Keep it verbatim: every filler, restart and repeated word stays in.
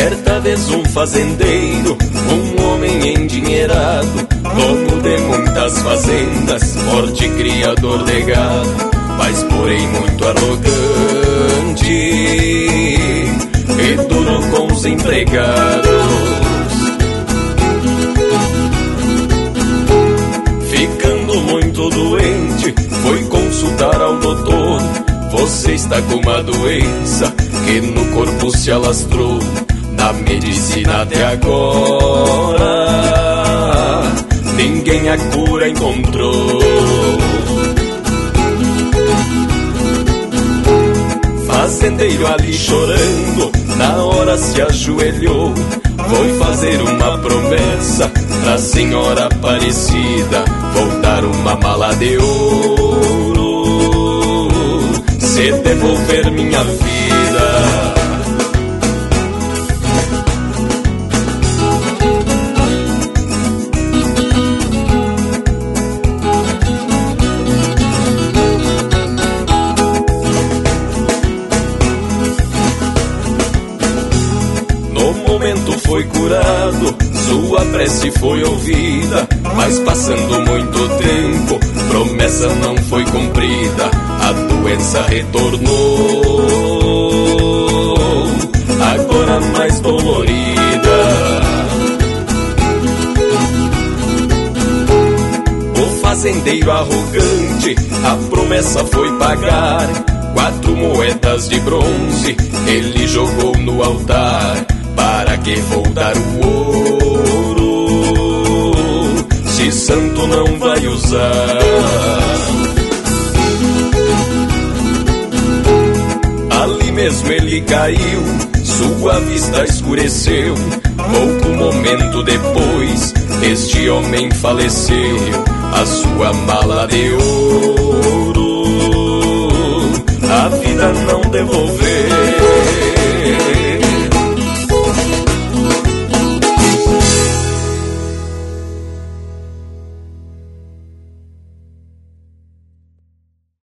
Certa vez um fazendeiro, um homem endinheirado, dono de muitas fazendas, forte criador de gado, mas porém muito arrogante e duro com os empregados. Ficando muito doente, foi consultar ao doutor. Você está com uma doença que no corpo se alastrou. Na medicina até agora ninguém a cura encontrou. Fazendeiro ali chorando, na hora se ajoelhou. Foi fazer uma promessa pra senhora Aparecida, vou dar uma mala de ouro se devolver minha vida. Foi curado, sua prece foi ouvida, mas passando muito tempo, promessa não foi cumprida, a doença retornou, agora mais dolorida. O fazendeiro arrogante, a promessa foi pagar, quatro moedas de bronze, ele jogou no altar. Para que vou dar o ouro, se santo não vai usar? Ali mesmo ele caiu, sua vista escureceu. Pouco momento depois, este homem faleceu. A sua mala de ouro, a vida não devolveu.